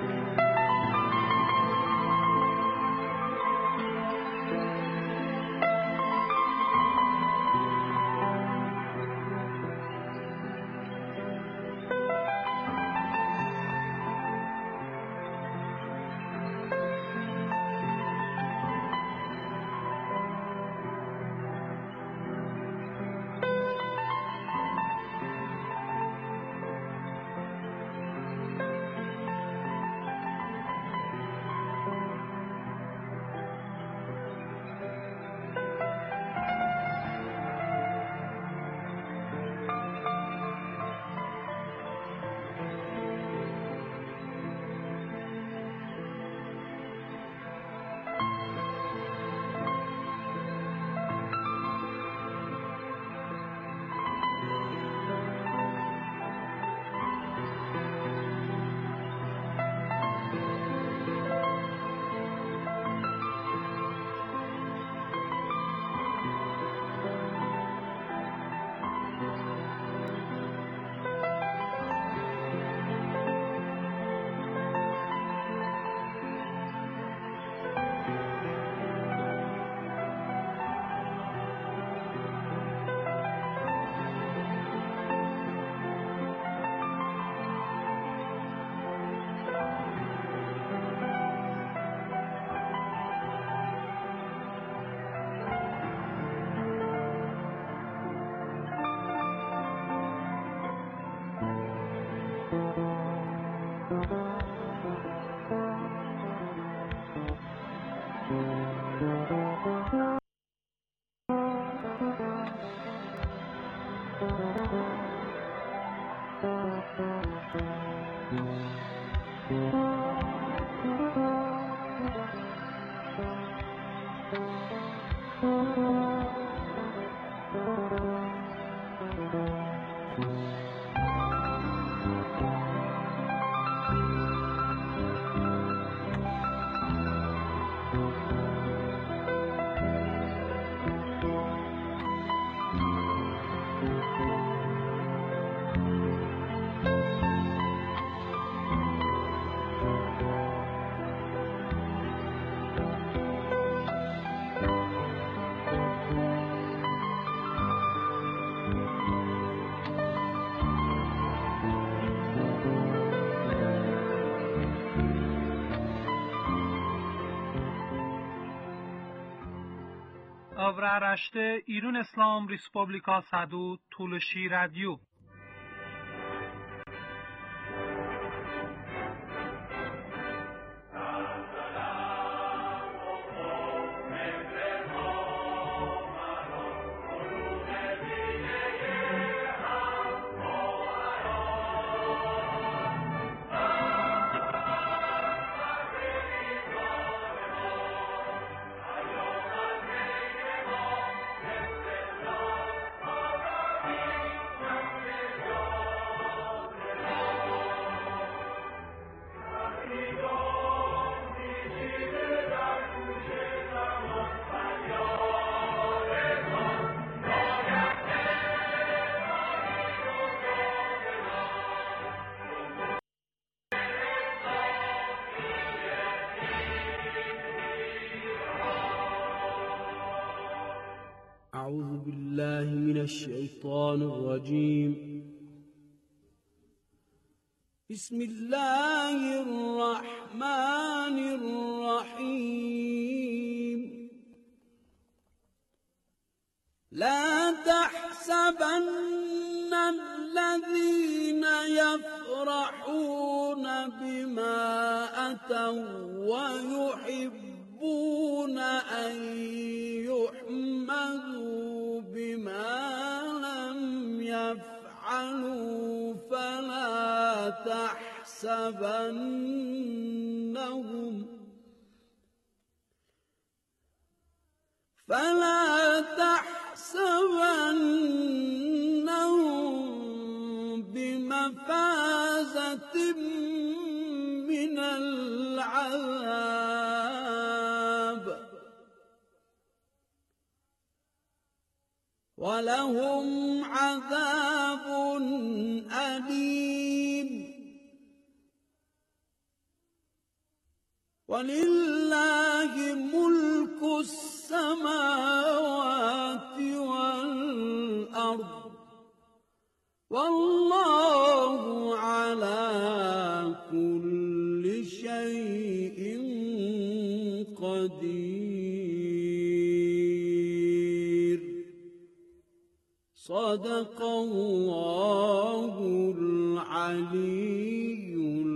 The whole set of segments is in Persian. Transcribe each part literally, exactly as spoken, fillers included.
Avraaraşte İrun İslam Respublika Sadu Tuluşi Radyo. أعوذ بالله من الشيطان الرجيم. بسم الله الرحمن الرحيم. لا تحسبن الذين يفرحون بما أتوا ويحبون أن يحمدوا بما لم يفعلوا فلا تحسبنهم فلا تحسبنهم بمفازة من العذاب ولهم عذاب أليم. ولله ملك السماوات والأرض والله على كل شيء قدير. صدق الله العلي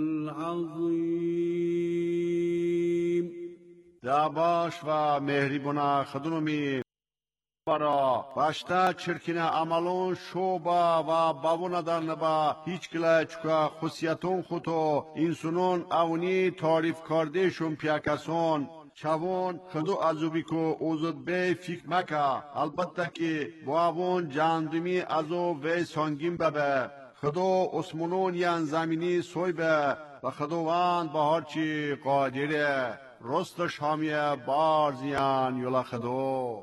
العظيم. دعواش و مهریبونا خدونومی برا باشتا چرکینه عملون شوبا و باونا درنبا هیچ گله چکا خصیتون خودو اینسونون اونی تعریف کردهشون پیاکسون چاون خدو ازوبی کو اوزد بی فکر مکا البته که باون جاندمی ازو وی سانگین ببه خدو اسمونون یان زمینی سوی به و خدوان به هرچی قادره رست شامیه بارزیان یولا خدو.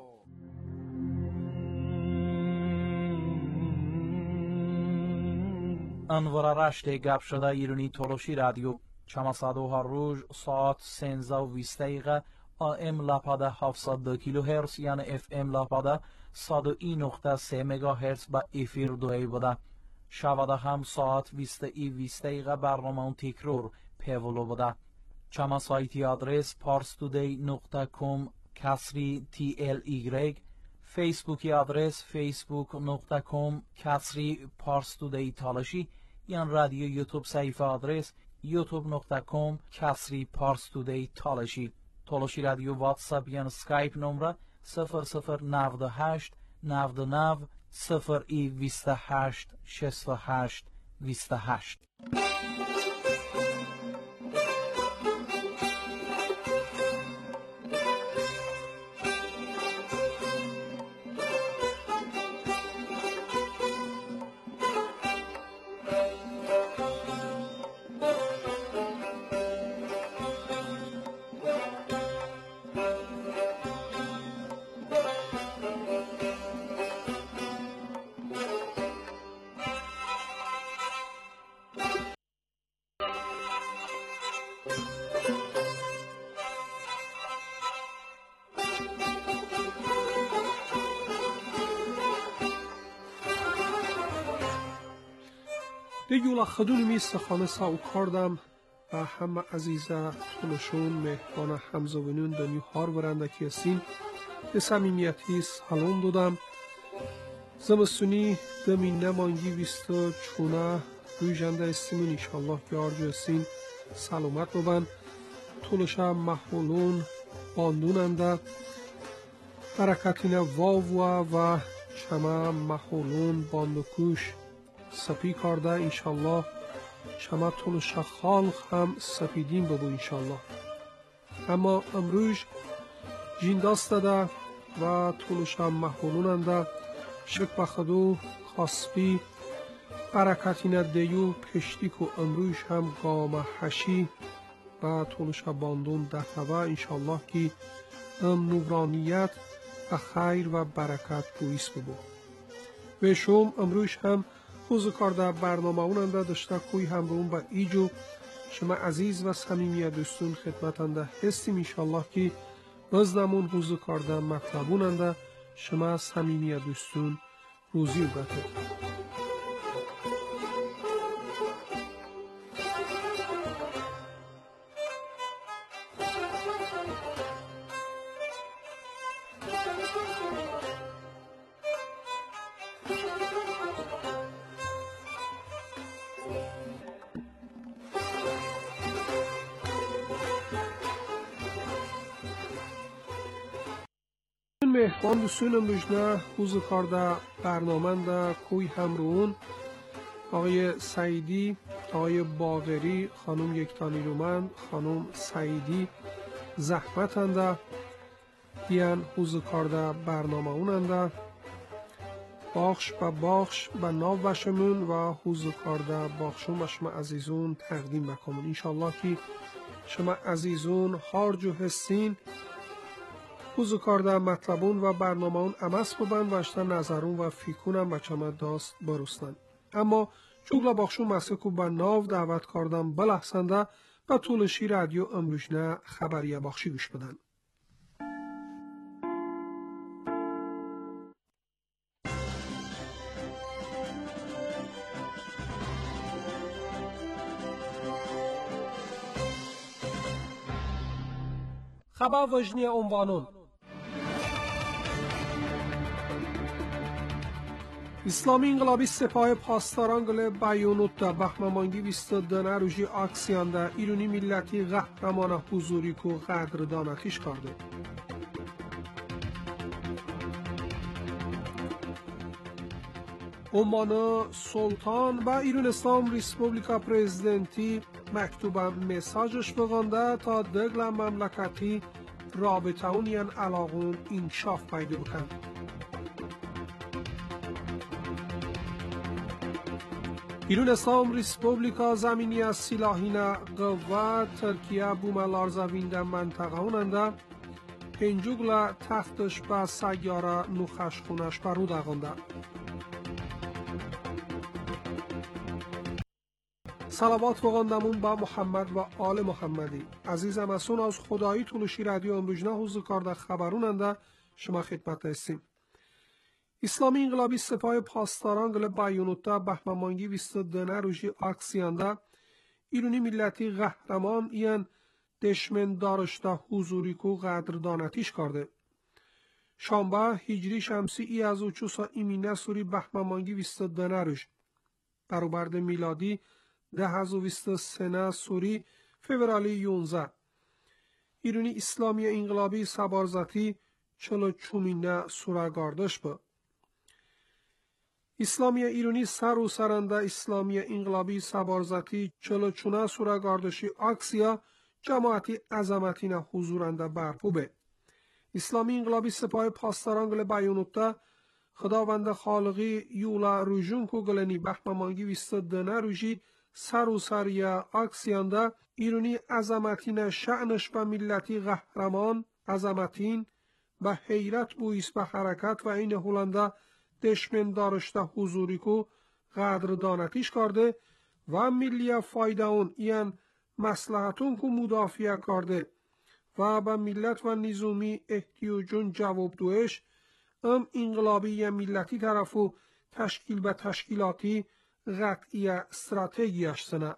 انوار رشته گپ شده ایرانی تولوشی رادیو چماسادو هر روز ساعت سنزه و بیست دقیقه آم لپاده هفتصد و دو کیلو هرتز یعنی اف ام لپاده صد و یک نقطه سه مگا هرتز با افیر دوی بوده. شوده هم ساعت بیست ای بیست دقیقه برنامه اون تکرار پیولو بوده. چما سایتی آدرس پارستودی نقطه کام کسری تی ال ایگرگ، فیسبوکی آدرس فیسبوک نقطه کام کسری پارستودی تالشی، یان رادیو یوتیوب صفحه آدرس یوتیوب نقطه کام کسری پارستودی تالشی. تالشی رادیو واتساپ یان سکایپ نمره صفر صفر نود و هشت نود و نه صفر ای بیست و هشت شصت و هشت بیست و هشت. دیگولا خدون میست خانه ساو کردم و همه عزیزه تونشون مهبان همزوینون دنیو هار برنده که هستین به صمیمیتی سلام دادم. زمستونی دمی نمانگی بیست چونه رویجنده استیمون انشالله که آرجو هستین سلامت ببن. تونشم محولون باندوننده برکتین واوا و چما محولون باندوکوش سپی کرده انشالله شما تونش خالق هم سپیدین ببو انشالله. اما امروز جینداست داده و تونش هم محولوننده شک بخدو خاصبی برکتین دیو پشتی که امروز هم گام حشی و تونش باندون دهتبه انشالله که ام نورانیت و خیر و برکت بویس ببو. و شما امروز هم حضور کرده برنامه اوننده داشته کوی همرون با ایجو شما عزیز و صمیمی دوستون خدمتنده هستیم انشالله که بزنمون حضور کرده مطلبوننده شما صمیمی دوستون روزی و بته. مهمان دوستون امروز نه حضور کرده برنامه ده کوی همرون آقای سعیدی، آقای باقری، خانم یکتانیرومند، خانم سعیدی زحمتنده دیان حضور کرده برنامه اوننده باخش با باخش با ناو بشمون و حضور کرده باخشون و شما عزیزون تقدیم بکنون انشالله که شما عزیزون هارجو هستین حضور کرده مطلبون و برنامه اون امس ببن و اشتا نظرون و فیکونم بچه ما داست برستن. اما چوگلا باخشون مسیح کو با ناو دعوت کردم بلحسنده و طولشی رادیو امروژنا خبریه باخشی گوش بدن. خبر وجنی عنوانون: اسلامی انقلابی سپاه پاسداران گل بیانوت بهمانگی بیست دنه روژی آکسیانده ایرانی ملتی قهرمان حضوری کو قدردانتیش کرده. عمان سلطان و ایران اسلام ریسپوبلیکا پرزیدنتی مکتوبا مساجش بغانده تا دگل مملکتی رابطه اونیان علاقون انکشاف پیدا بکن. ایران اسلام ریسپوبلیکا زمینی از سلاحین قوه ترکیه بوملارزوینده منطقه اوننده پنجوگل تختش به سیاره نوخش خونش برو داغنده. صلوات بغاندمون با محمد و آل محمدی. عزیزم اسون از خدایی طولشی رادیو امروژنا حضور کرده خبروننده شما خدمت هستیم. اسلامی انقلابی سپاه پاسداران گل بیانوتا بهمانگی بیست دنه روژی آکسیانده ایرانی ملتی قهرمان ایان دشمن دارشته حضوری کو قدردانتیش کرده. شنبه هجری شمسی ای از اوچوسا ایمینه سوری بهمانگی بیست دنه روژ برابرد میلادی ده هزار و بیست سنه سوری فورالی یونزه ایرانی اسلامی انقلابی سبارزتی چلو چومینه سورگاردش با. اسلامی ایرانی سر و سرنده اسلامی انقلابی سبارزتی چلو چونه سورگاردشی آکسیا جماعتی عظمتین حضورنده برپوبه. اسلامی انقلابی سپاه پاسداران گل بیانوتا خداوند خالقی یولا روژون کو گلنی بهمانگی بیست دنه روژی سر و سریا آکسیانده ایرانی عظمتین شأنش و ملتی قهرمان عظمتین و حیرت بویس به حرکت و این هولنده دشمن دارشته حضوری کو قدردانتیش کرده و ملی فایده اون این مصلحتون کو مدافع کرده و به ملت و نظامی احتیاجون جواب دوش ام انقلابی ملتی طرفو تشکیل به تشکیلاتی قطعی استراتژیش سنه.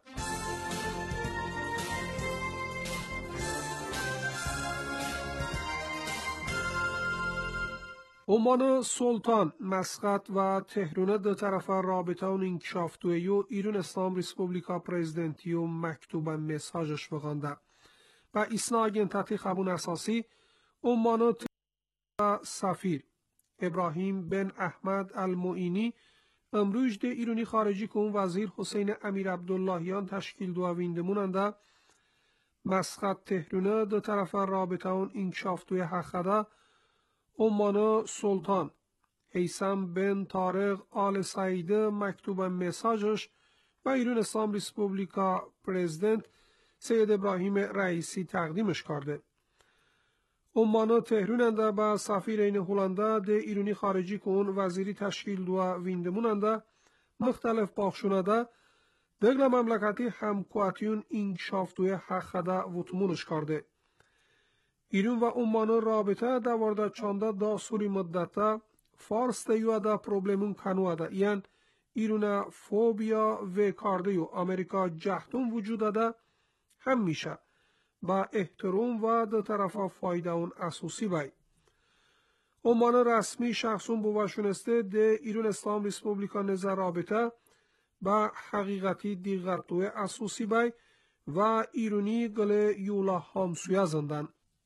عمان سلطان مسقط و تهران دو طرف رابطه اون انکشاف دوی و ایران اسلام ریسپوبلیکا پرزیدنتی و مکتوب مساجش بغانده. و اسنا اگنتاتی خبون اساسی عمان و سفیر ابراهیم بن احمد المعینی امروز ده ایرانی خارجی که اون وزیر حسین امیر عبداللهیان تشکیل دو ویندموننده مسقط تهران دو طرف رابطه اون انکشاف دوی حقده عمان سلطان هیثم بن طارق آل سعید مکتوب مساجش و ایران اسلام ریسپوبلیکا پرزیدنت سید ابراهیم رئیسی تقدیمش کرده. عمان تهراننده با سفیر این هلنده ده ایرانی خارجی که اون وزیری تشکیل دو ویندموننده مختلف باخشونده دگل مملکتی همکواتیون انکشاف دوی حقده وطمونش کرده. ایران و عمان رابطه دوارده چانده دا سوری مدته فارس دیو دا پروبلمون کنوه ده این ایران فوبیا و کارده و امریکا جهتون وجود ده هم میشه با احترام و دو طرفا فایده اون اساسی بای. عمان رسمی شخصون بوشونسته ده ایران اسلام ریسپوبلیکا نظر رابطه با حقیقتی دیگرتوه اساسی بای و ایرانی گل یولا همسویا زندن.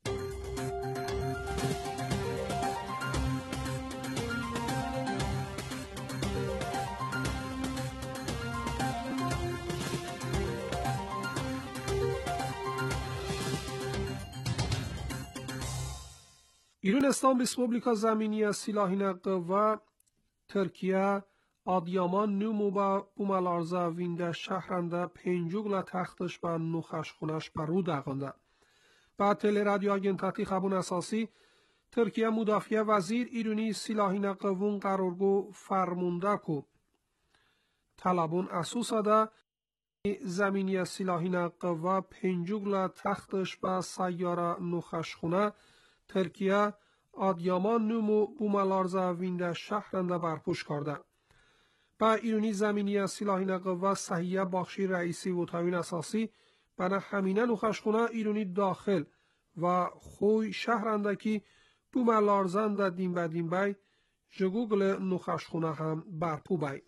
ایران اسلام ریسپوبلیکا زمینی از سلاحین قوه ترکیه آدیامان نومو با بوملارزه وینده شهرنده پنجوگل تختش و نوخش خونش برو داغنده. بعد تل رادیو آگنتاتی خبون اساسی ترکیه مدافع وزیر ایرانی سلاحین قوون قرارگو فرمونده کو طلبون اسوسه ده زمینی سلاحین قوا پنجوگل تختش با سیاره نوخشخونه ترکیه آدیامان نومو بومالارزا وینده شهرنده برپوش کرده. با ایرانی زمینی سلاحین قوا صحیحه باخشی رئیسی و تاوین اساسی بنا همینه نوخشخونه ایرانی داخل و خوی شهرنده که بومالارزان در دیم به دیم بای جگوگل نوخشخونه هم برپو بای.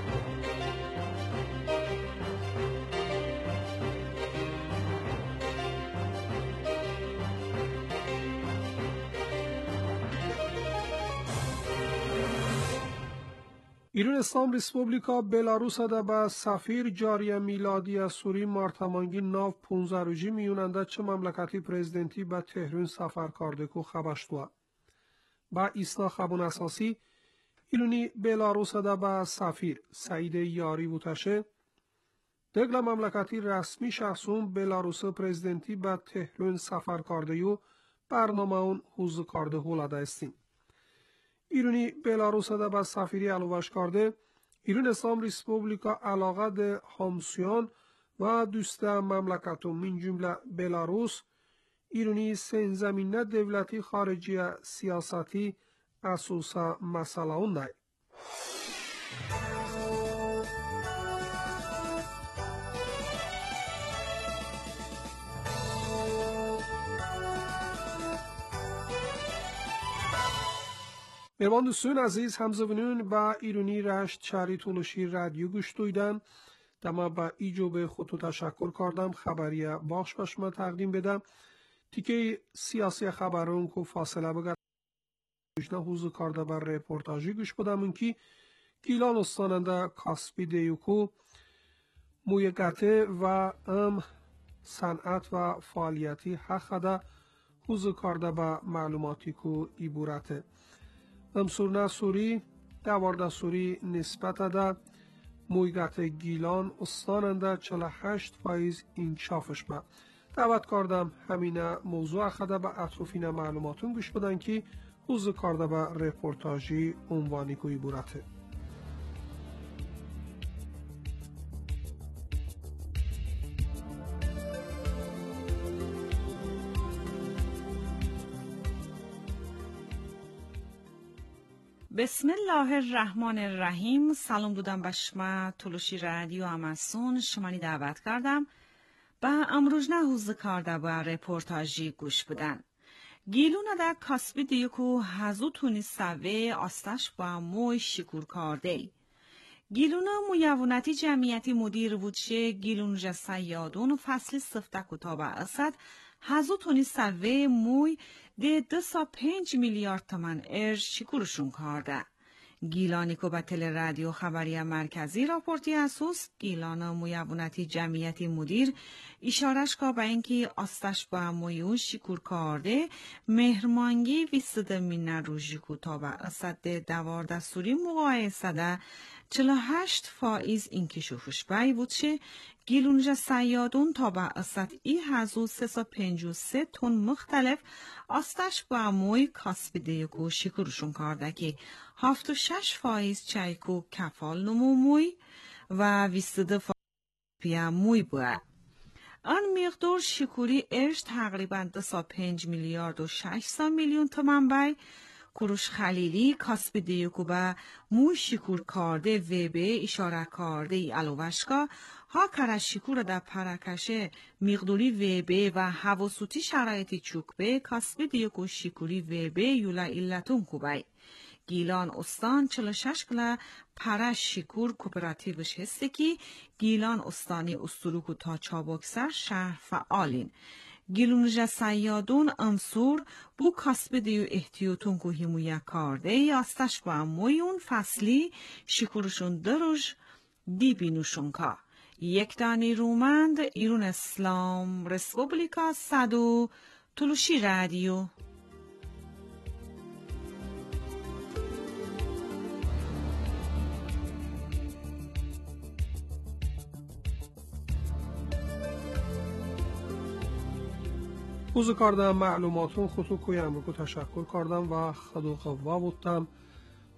ایران اسلام ریسپوبلیکا بلاروس ده با سفیر جاری میلادی سوری مارتمانگی ناو پونزده روزی میوننده چه مملکتی پرزیدنتی به تهران سفر کرده که خبشتوه. با ایسنا خبون اساسی ایرانی بلاروس ده با سفیر سعید یاری بوتشه دگل مملکتی رسمی شخصون بلاروس پرزیدنتی به تهران سفر کرده و برنامه اون حوض کرده هولاده استیم. ایرانی بلاروس ده با سفیری علوش کرده ایران اسلام ریسپوبلیکا علاقه ده همسیان و دوست مملکتو من جمله بلاروس ایرانی سین زمینه دولتی خارجی سیاستی اساسا مسئله اون ده. مهمان دوستان عزیز همزبانون با ایرانی رشت شهری تولوشی رادیو گوش دویدن دما با ایجو به خودتو تشکر کردم خبری باخش باشما تقدیم بدم تیکه سیاسی خبرون که فاصله بگرد نه حوض کرده بر رپورتاجی گوش بدم که گیلان استاننده کاسپی دیوکو موی گته و ام صنعت و فعالیتی حق ده حوض کرده با معلوماتی که ایبورته امسورنا سوری دوارده سوری نسبت ده مویگت گیلان استاننده چهل و هشت فایز انکشافش با دعوت کردم همینه موضوع خده به اطرافین معلوماتون گوش بدن که حوض کرده به رپورتاجی عنوانی کوی بورته. بسم الله الرحمن الرحیم. سلام دودم به شما تولوشی رادیو اماسون شمانی دعوت کردم با امروز نه حوض کرده با رپورتاجی گوش بدن. گیلونه در کاسبی دیوکو هزو تونی سوه آستش با موی شکور کرده. گیلونه مویوونتی جمعیتی مدیر بودشه گیلون جسه یادون فصل سفته کتاب اسد هزو تونی سوه موی ده دو سا پنج میلیارد تومن ارج شکورشون کرده. گیلانی که به تل رادیو خبری مرکزی راپورتی اسوس گیلان مویوونتی جمعیتی مدیر اشارش که به اینکه آستش با مویون شکور کرده مهرمانگی ویسد من روژی کتاب اسد دوار دستوری مقایسه ده چهل و هشت فائز انکشافش بای بودشه گیلونجا سیادون تا با اسد ای هزو سه سا پنج و سه تون مختلف آستش با موی کاسب دیگو شکرشون کرده که هفت و شش فائز چایکو کفال نمو موی و ویستده فائز موی بود. آن مقدار شکوری ارش تقریبا دو سا پنج میلیارد و ششصد میلیون تومان بای کروش خلیلی کاسب دیگو با موی شکور کرده و به اشاره کرده ای علوشکا ها کرا شکور در پرکشه مقدوری و به و حواسوتی شرایطی چوک به کاسب دیگو شکوری و به یولا ایلتون کوبای. گیلان استان چهل و شش کلا پرش شکور کوپراتیوش هسته که گیلان استانی استروکو تا چابکسر شهر فعالین. گیلونجا سیادون انصور بو کاسب دیو احتیاطون که همویه کرده یاستش با مویون فصلی شکورشون دروش دی بینوشون که یک دانی رومند ایران اسلام رسپوبلیکا صدو تولوشی رادیو. حوض کردم معلوماتون خودتو کویم رو تشکر کردم و خدو قوا بودم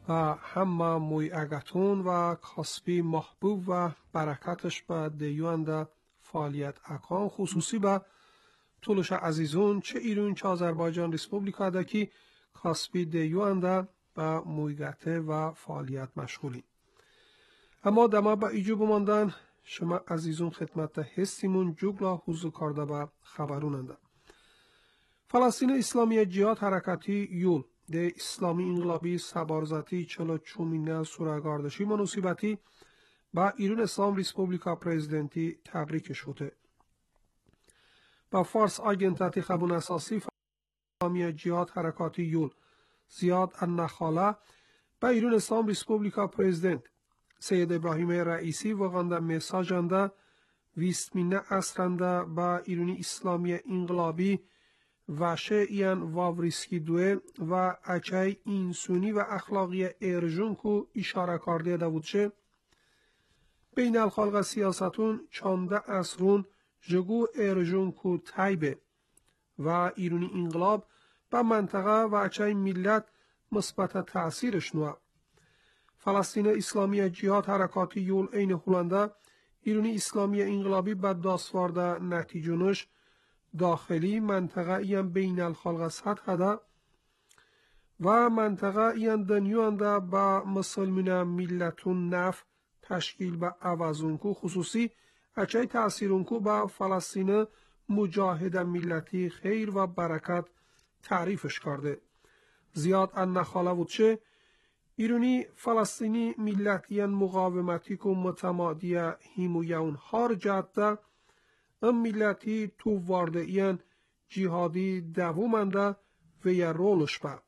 و همه موی اگتون و کاسبی محبوب و برکتش به دیوانده فعالیت اکان خصوصی به طولش عزیزون چه ایرون چه آذربایجان ریسپوبلیکا دکی کاسبی دیوانده به مویگته و فعالیت مشغولیم. اما دما به ایجو بماندن شما عزیزون خدمت هستیمون جوگلا حضور کرده به خبروننده. فلسطین اسلامی جهاد حرکتی یول ده اسلامی انقلابی سبارزتی چلو چومینه سورگاردشی منوسیبتی با ایران اسلام ریسپوبلیکا پریزیدنتی تبریک شده. با فارس آگنتاتی خبون اساسی اسلامی جهاد حرکتی یول زیاد النخاله با ایران اسلام ریسپوبلیکا پریزیدنت سید ابراهیم رئیسی وغانده میساجنده ویستمینه اصرنده با ایرانی اسلامی انقلابی و شیعیان واوریسکی دوه و اچای اینسونی و اخلاقی ارجون کو اشاره کرده داودشه بین الخلق سیاستون چانده اصرون جگو ارجون کو تایبه و ایرانی انقلاب به منطقه و اچای ملت مثبت تأثیرش نوه. فلسطین اسلامی جهاد حرکاتی یول این هولنده ایرانی اسلامی انقلابی به داسوارده نتیجونش داخلی منطقه این بین الخلق سطح ده و منطقه این دنیوانده با مسلمین ملتون نف تشکیل به عوضونکو خصوصی اچای تأثیرونکو با فلسطین مجاهد ملتی خیر و برکت تعریفش کرده. زیاد النخاله بودشه ایرانی فلسطینی ملتیان مقاومتی که متمادی هیمویون هار جاده ام ملتی تو وارده این جهادی دوومنده و یا رولش با.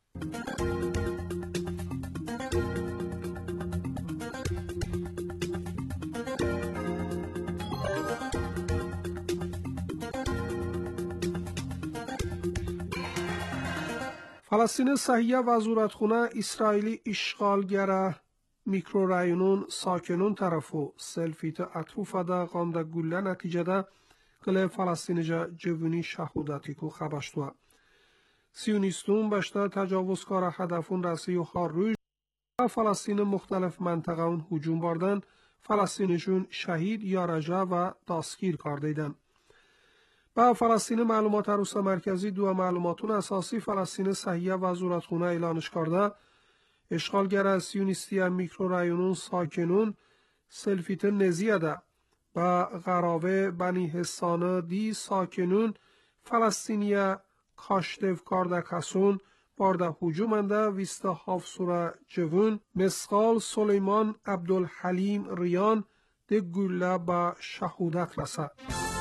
فلسطین صحیح وزارتخونه اسرائیلی اشغالگره میکرورایونون ساکنون طرفو سلفیت اطروفه ده غانده گله نتیجه ده گله فلسطین جا جوونی شهودتی کو خبشتوه. سیونیستون بشته تجاوزکار هدفون رسی و خار روی و فلسطین مختلف منطقه اون هجوم باردن فلسطینشون شهید یا رجا و دستگیر کردیدن. با فلسطین معلومات عروس مرکزی دو معلوماتون اساسی فلسطین صحیح وزارتخونه اعلانش کرده اشغالگر سیونیستی میکرورایونون ساکنون سلفیت نزیه ده با غراوه بنی حسانه دی ساکنون فلسطینی کاشتف کرده کسون بارده هجومنده ویسته هافسوره جوون مسقال سلیمان عبدالحلیم ریان ده گله با شهودت رسد.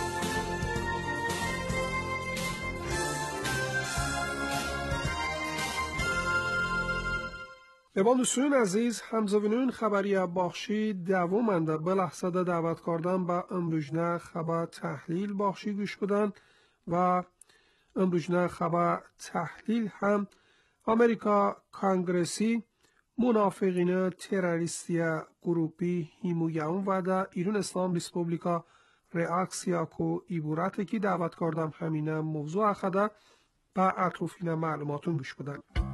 بباندوستون عزیز همزوینون خبری باخشی دوامنده به لحظه دعوت کردن به امروجنه خبر تحلیل باخشی گوش بدن و امروجنه خبر تحلیل هم امریکا کانگرسی منافقین تروریستی گروپی هیمویون و در ایران اسلام ریسپوبلیکا ریاکسیا کو ایبورت کی دعوت کردم همینه موضوع اخده به اطروفین معلوماتون گوش بدن.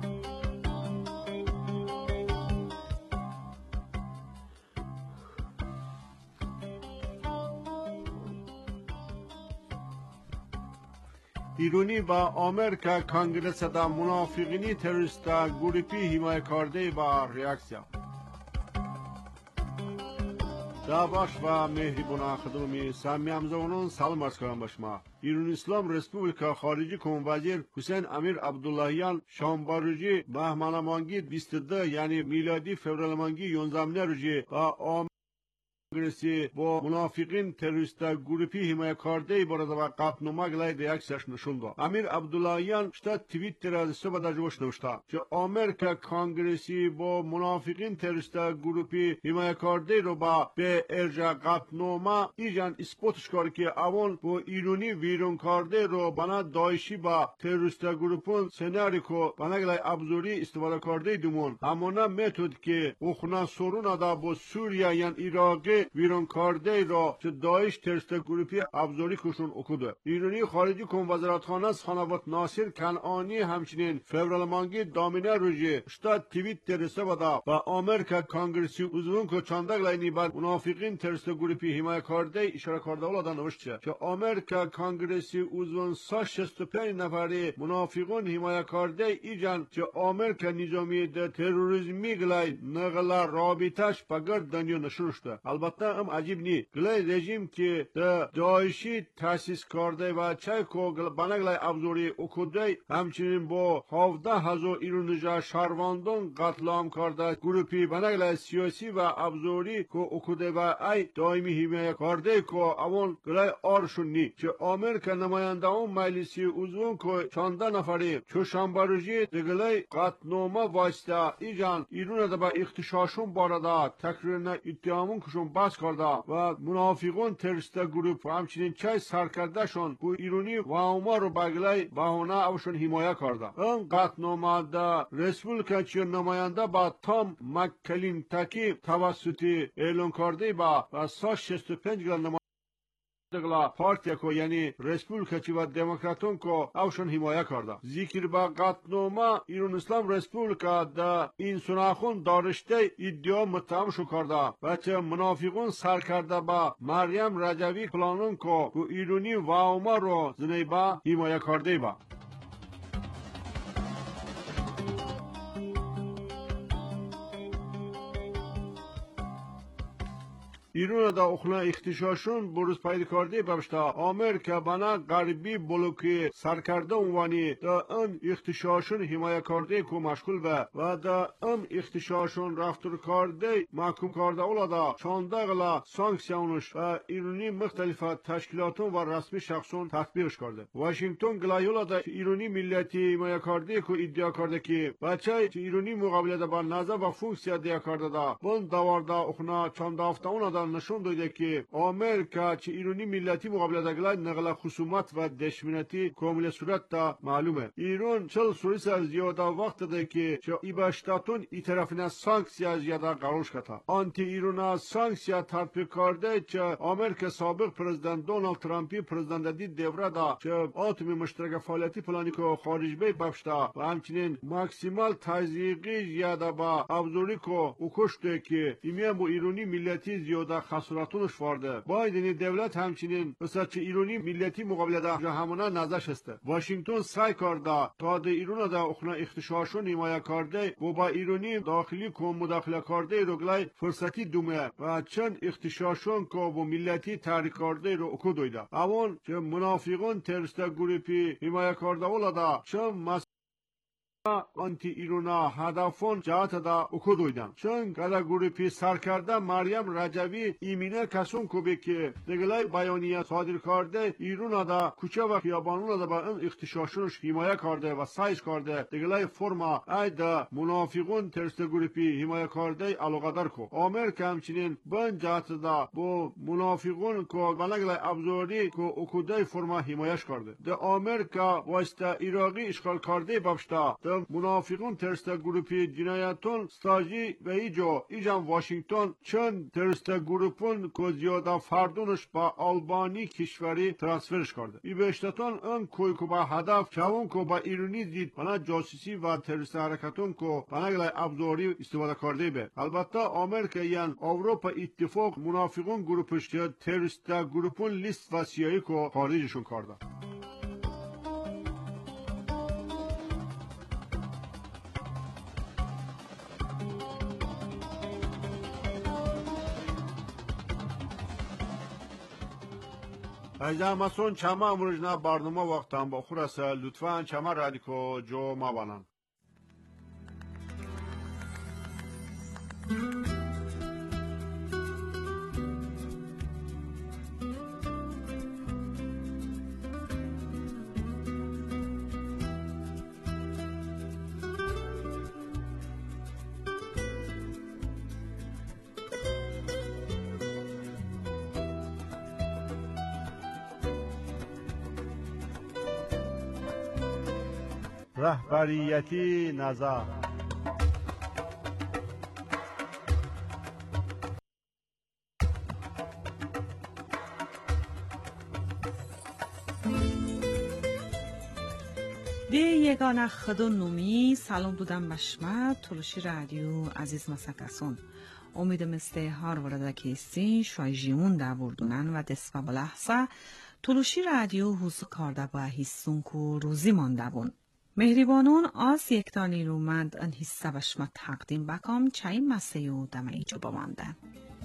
ایرانی با آمریکا کانگرس دا منافقینی تروریست گروپی حمایت کرده با ریاکسیا. دا باش و مهربان خدمتی سامی همزونون سلام عرض کنم به شما. ایران اسلام ریسپوبلیکا خارجی کم وزیر حسین امیر عبداللهیان شنبه مهمان مانگی بیست و دو یعنی میلادی فوریه مانگی یازده روزی با آمریکا کانگرسی با منافقین تروریست گروپی حمایت کرده برای و قطعنامه گلای ریاکسیاش نشون داد. امیر عبداللهیان شتا توییتر از صبح در جوش نوشته که آمریکا کانگرسی با منافقین تروریست گروپی حمایت کرده رو با به ارجاع قطعنامه ایجان اثباتش کرد که اون با ایرانی ویرون کرده رو بنا داعشی با تروریست گروپون سناریو کو بنا گلای ابزاری استفاده کرده دومون همونا متد که اوخنا سورون دا با سوریه یا عراق ویران کرده را که داعش ترست گروپی ابزاری کشون اکوده. ایرانی خارجی کن وزارتخانه خانوات ناصر کنعانی همچنین فورال مانگی دامینه روژی شتات توییت ترسته بدا و آمریکا کانگرسی uzun که چندک لینی بر منافقین ترست گروپی حمایت کرده اشاره کرده اولادا نوشته که آمریکا کانگرسی uzun صد و شصت و پنج نفری منافقون حمایت کرده ایجان که آمریکا نظامی ده تروریسمی گلای نغلا رابطش پگر دنیا نشون شده. البته هم عجیب نی گلای رژیم که ده داعشی تاسیس کرده و چای کو بنگلای ابزاری اکوده همچنین با هفده هزار ایرانیجا شهروندان قتل عام کرده گروپی بنگلای سیاسی و ابزاری کو اکوده و ای دائمی حمایت کرده کو اون گلای آرشون نی که آمریکا نماینده اون مجلسی uzun که چانده نفری چوشنبه دگلای قطعنامه واسطه ایجان ایران دا با اختشاشون بارده تکرارنا اتهامون کشون بس کرده و منافقون ترست گروپ و همچنین چای سرکرده شون بو ایرانی و اوما رو بگلای بهانه اوشون حمایت کرده. اون قطعنامه دا رسپولیکا چی نماینده با تام مکلین تکی توسطی اعلان کرده با و صد و شصت و پنج گل نماینده دگلا پارتیا کو یعنی رسپولیکاچی و دموکراتون کو اوشون حمایت کرده. ذکر با قطعنامه ایران اسلام رسپولیکا دا این سناخون دارشته ادعا متهم شو کرده و چه منافقون سر کرده با مریم رجوی پلانون کو کو ایرانی و اوما رو زنیبا حمایت کرده با. ایران دا اخنا اختشاشون بروز پیدا کرده باشتا آمریکا بنا غربی بلوکی سرکرده عنوانی دا ان اختشاشون حمایت کرده کو مشغول به و دا ام اختشاشون رفتار کرده محکوم کرده اولا دا چانده غلا سانکسیونش و ایرانی مختلف تشکیلاتون و رسمی شخصون تطبیقش کرده. واشنگتن گلایولا دا ایرانی ملیتی حمایت کرده کو ادعا کرده که بچه ایرانی مقابله دا با نظر و فونکسیا ادعا کرده دا بند دواردا اخنا چانده هفته اونا دا نشون داده که آمریکا چه ایرانی ملتی مقابله دگلای نقل خصومت و دشمنتی کامل صورت تا معلومه. ایران چل سوریس از زیاده وقت ده که چه ایباشتاتون ای طرفین سانکسیا زیاده قرارش کتا. آنتی ایران سانکسیا تطبیق کرده چه آمریکا سابق پرزیدنت دونالد ترامپی پرزیدنت دی دوره دا چه آتومی مشترک فعالیتی پلانی که خارج بی بفشتا و همچنین ماکسیمال تزیقی زیاده با ابزاری که اکشته که ایمیم با ایرانی ملتی زیاده خسارتونش وارده. بایدنی دولت همچنین مثل چه ایرانی ملتی مقابله ده همونه نظرش هسته. واشنگتن سعی کرده تا ده ایران ده اخنا اختشاشون حمایت کرده و با ایرانی داخلی که مداخله کرده رگلای فرصتی دومه و چند اختشاشون که با ملتی تحریک کرده رو اکو دویده. اون چه منافقون ترست گروپی حمایت کرده اولاده چند آنتی ایرونا هدفون جهت دا اکو دویدن. چون گلا گروپی سرکرده مریم رجوی ایمینه کسون کوبه که دگلای بیانیه صادر کرده ایرونا دا کوچه و خیابانونا دا با این اختشاشونش حمایه کرده و سایز کرده دگلای فرما ای دا منافقون ترست گروپی حمایه کرده علاقه در کو. آمریکا همچنین بین جهت دا با منافقون که بلگلای ابزاری که اکوده فرما حمایش کرده. دا آمریکا واسطه عراقی اشغال کرده بابشتا منافقون ترست گروپی جنایتون ستاجی و ایجا ایجان واشنگتن چند ترست گروپون که زیاده فردونش با آلبانی کشوری ترانسفرش کرده. ای بهشتتون اون کوی که با هدف چون که با ایرانی دید بنا جاسوسی و ترست حرکتون که بنا گلای ابزاری استفاده کرده به. البته آمریکا یان اروپا اتفاق منافقون گروپش که ترست گروپون لیست و سیایی که خارجشون کرده. اجازه مسون چما امروزنا برنامه وقتم با خورسه لطفاً چما رادیکو جو ما بانن. رهبریتی نظر دی یگانه خدا نومی سلام دودم بشما تلوشی رادیو عزیز مسکسون امیدم استه هار ورده کسی شوی جیمون دوردونن و دست و بلحظه تلوشی رادیو حوز کارده با حسون کو روزی مانده بون. مهریبانون آز یکتانی رومند ان حصه بشما تقدیم بکام چای مسیو دم ایجا بمانده.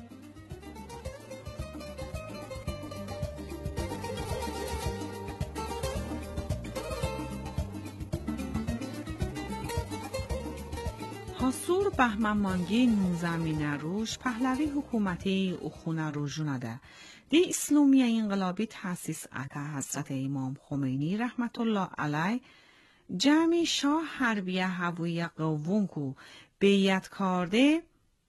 حصور بهمن مانگی نوزمین روش پهلوی حکومتی اخونه روژونه ده. دی اسلامی انقلابی تاسیس اتا حضرت امام خمینی رحمت الله علیه جمعی شاه حربیه هویه قوون کو بیعت کرده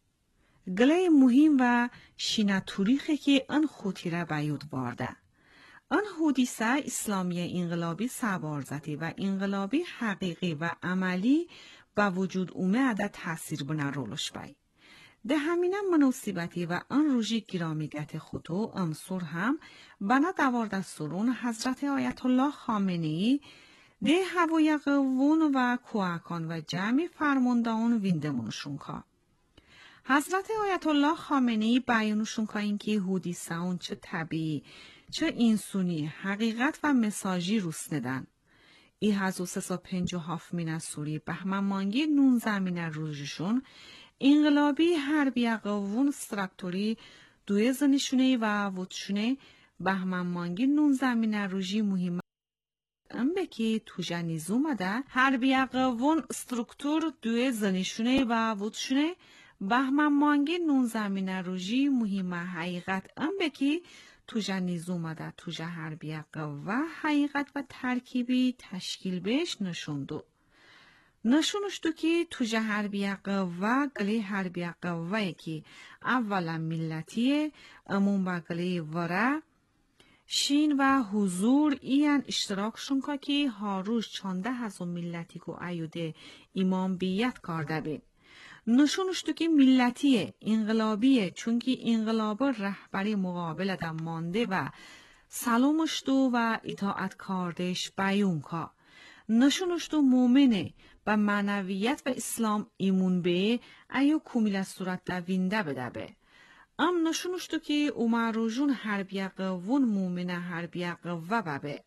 گله مهم و شینه توریخی که ان خوتیره بیود بارده. آن حدیثه اسلامی انقلابی سوارزتی و انقلابی حقیقی و عملی با وجود اومده تاثیر بنا رولش بای. ده همینه مناسبتی و آن روژی گرامیگت خطو امسور هم بنا دوارده سرون حضرت آیت الله خامنه‌ای ده هوای قوون و کوهکان و جمعی فرماندهان ویندمونشون که. حضرت آیت الله خامنه‌ای بیانشون که اینکه حدیثه اون چه طبیعی چه انسانی حقیقت و مساجی روست ندن. ای هزار و سیصد و پنجاه و هفت مین سوری بهمن مانگی نون زمین روژشون انقلابی حربی قوون استراکتوری دوی زنشونه و وودشونه بهمن مانگی نون زمین روژی مهم ام بکی توجه نیزومه ده حربی قوون استرکتور دوی زنشونه و وودشونه بهمن مانگی نون زمین روژی مهم حقیقت ام بکی توجه نیزومه ده توجه حربی قوه حقیقت و ترکیبی تشکیل بهش نشوندو. نشونشتو که توجه حربی قوه گلی حربی قوه که اولا ملتیه امون با گلی وره شین و حضور این اشتراکشون که که هاروش چانده هزار ملتی که ایوده امام بیعت کرده بین. نشونشتو که ملتیه انقلابیه چونکه انقلاب رهبری مقابل ده مانده و سلامشتو و اطاعت کاردش بیون که. نشونشتو مومنه و معنویت و اسلام ایمون به ایو کمیل صورت دوینده بده به. ام نشونشتو که اومروجون حربی قوون مومنه حربی قوه ببه.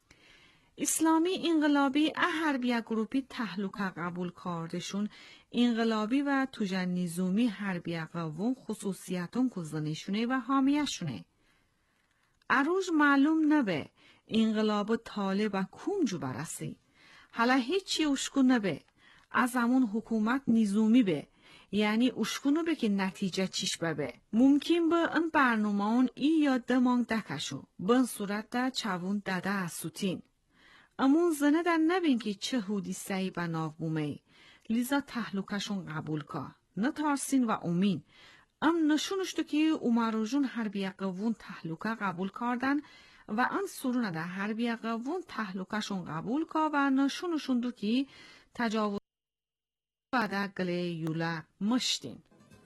اسلامی انقلابی اه حربی گروپی تحلوک قبول کاردشون انقلابی و توجه نیزومی حربی قوون خصوصیتون کزنشونه و حامیشونه. اروج معلوم نبه انقلاب طالب و کم جو برسی. حالا هیچی اشکو نبه. از همون حکومت نیزومی به. یعنی اشکو نبه که نتیجه چیش ببه. ممکن به این برنامه اون ای یاد دمانگ دکشو. به این صورت ده چوون داده از سوتین. امون زنه در نبین که چه حدیثه‌ای به ناوبومه. لیزا تحلوکشون قبول که. نتارسین و امین. ام نشونشتو که اومروجون حربی قوون تحلوکه قبول کردن و آن سرونه ده حربی قوون تحلوکشون قبول که و نشونشون دو که تجاوز بعد گله یولا مشتین.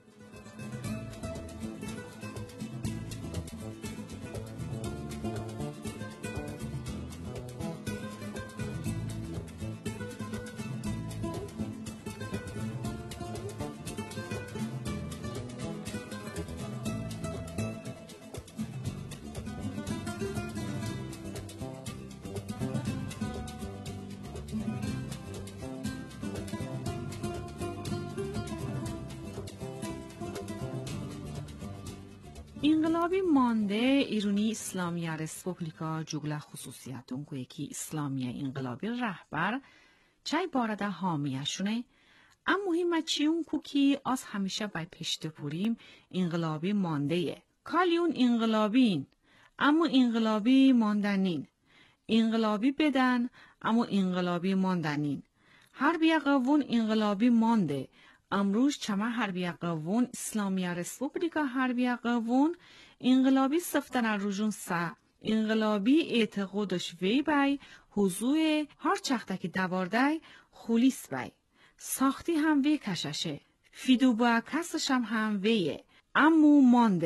انقلابی مانده ایرانی اسلامی رسپوبلیکا جگله خصوصیتون که یکی اسلامی انقلابی رهبر چای بارده حامیشونه اما مهمه چیون که که از همیشه بای پشت پوریم انقلابی مانده یه. کالیون انقلابین اما انقلابی ماندنین. انقلابی بدن اما انقلابی ماندنین. حربی قوون انقلابی مانده. امروز چما حربی قوون اسلامی رسپوبلیکا حربی قوون انقلابی سفتن روژون سا انقلابی اعتقادش وی بای حضور هر چخته که دوارده خولیس بای ساختی هم وی کششه فیدو با کسش هم هم ویه امو مانده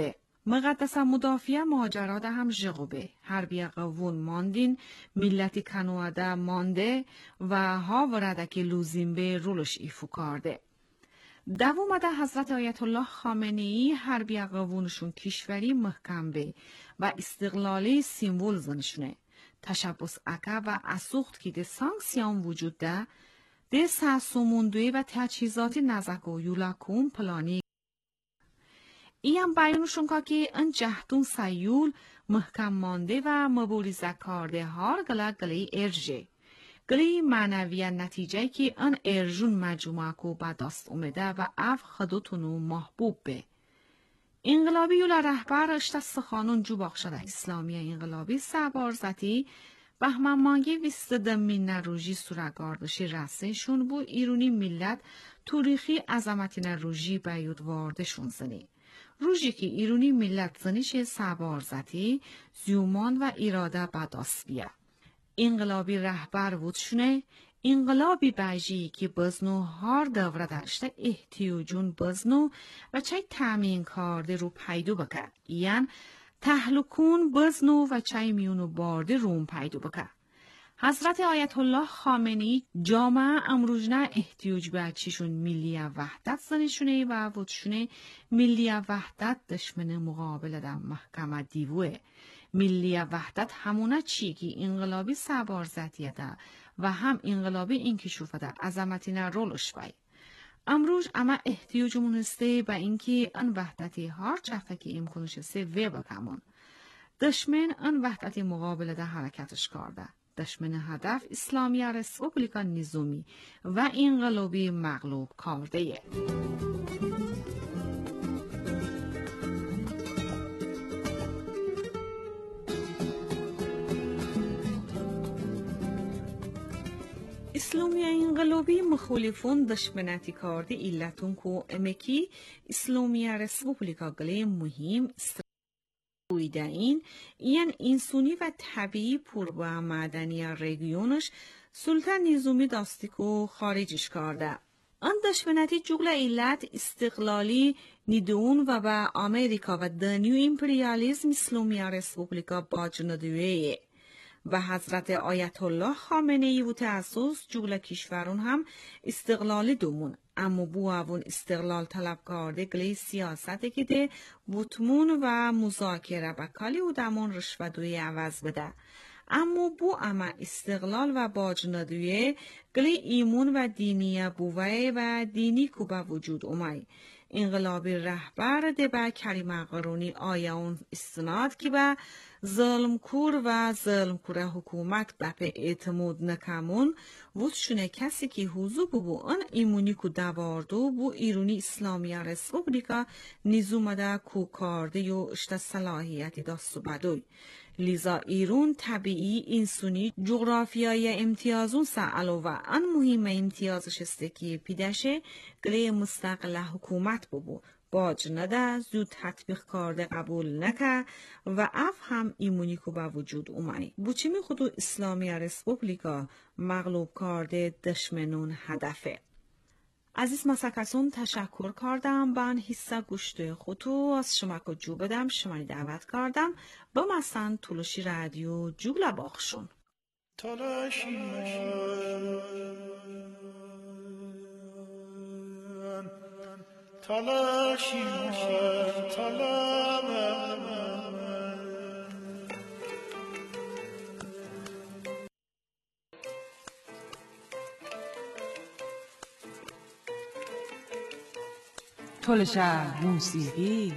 مقدسه مدافعه مهاجراده هم جغوبه هر بیاقوون ماندین ملتی کنواده مانده و ها ورده که لوزیم به رولش ایفو کرده. دوامده حضرت آیت الله خامنه‌ای هر بیاقوونشون کشوری محکم به و استقلالی سیمبول زنشونه. تشبس اکا و اسوخت که ده سانکسیان وجود ده ده ساسوموندوی و تجهیزاتی نزک و یولاکون پلانی ایم بیانشون که ان جهتون سیول محکم مانده و مبارزه کرده هار گلا گلی ارجه. گلی معنوی نتیجه که ان ارجون مجموعه کو بدست اومده و اف خدوتونو محبوب به. انقلابی یولا رهبر اشتا سخانون جو باقشده اسلامی انقلابی سبارزتی بهمن مانگی ویست دمین نروژی سورگاردشی رسهشون بو ایرونی ملت توریخی عظمتی نروژی بیود واردشون زنی. روژی که ایرونی ملت زنیش سبارزتی زیومان و ایراده بداست بیا. انقلابی رهبر وودشونه انقلابی بجی که بزنو هار دوره درشته احتیاجون بزنو و چای تامین کرده رو پیدو بکر. یعن تحلکون بزنو و چای میونو بارده روم پیدو بکر. حضرت آیت الله خامنه‌ای جامعه امروزنه احتیاج به چیشون ملی وحدت زنشونه و وودشونه ملی وحدت دشمن مقابل در محکمه دیوه. ملی وحدت همونه چی که انقلابی سبارزتیه ده و هم انقلابی این کشوفه ده عظمتی نه رولش بای. امروز اما احتیاجمون استه به اینکه ان وحدتی هار چفه که امکنش استه وی بکمون. دشمن ان وحدتی مقابل ده حرکتش کرده. دشمن هدف اسلامی رسپوبلیکا نظامی و انقلابی مغلوب کرده. اسلامی انقلابی مخالفون دشمنتی کرده ایلتون کو امکی اسلامی رسپوبلیکا گلی مهم استراتژی این این انسانی و طبیعی پربا معدنی رژیونش سلطان نظامی داستی کو خارجش کرده. آن دشمنتی جگل ایلت استقلالی نیدون و با امریکا و دنیو امپریالیزم اسلامی رسپوبلیکا باج ندویه. و حضرت آیت الله خامنه‌ای و تأسیس جگل کشورون هم استقلالی دومون اما بو اون استقلال طلب کرده گلی سیاسته که ده وطمون و مذاکره بکالی و دمون رشوه‌دوی عوض بده. اما بو اما استقلال و باج ندویه گلی ایمون و دینی بوه و دینی کو به وجود اومای. انقلابی رهبر ده با کریم قرونی آیون استناد که با ظلم کور و ظلم کور حکومت به اعتماد نکمون وچونه کسی که حضور بو ان ایمونی کو دواردو بو ایرونی اسلامی رسپوبلیکا نظام ده کو کارده و اشت صلاحیتی داستو بدوی. لیزا ایرون طبیعی انسانی جغرافیای امتیازون سعلو و ان مهم امتیازش است که پیدشه گلی مستقل حکومت ببو باج نده زود تطبیق کرده قبول نکه و اف هم ایمونیکو با وجود اومای بوچی می خودو اسلامی رسپوبلیکا مغلوب کرده دشمنون هدفه. عزیز مسکسون تشکر کردم بان حصه گوشت خودو از شما که جو بدم شما دعوت کردم با مثلا تلوشی رادیو جوگل باخشون تلاشی من تلاشی من تلاشی تلشه موسیقی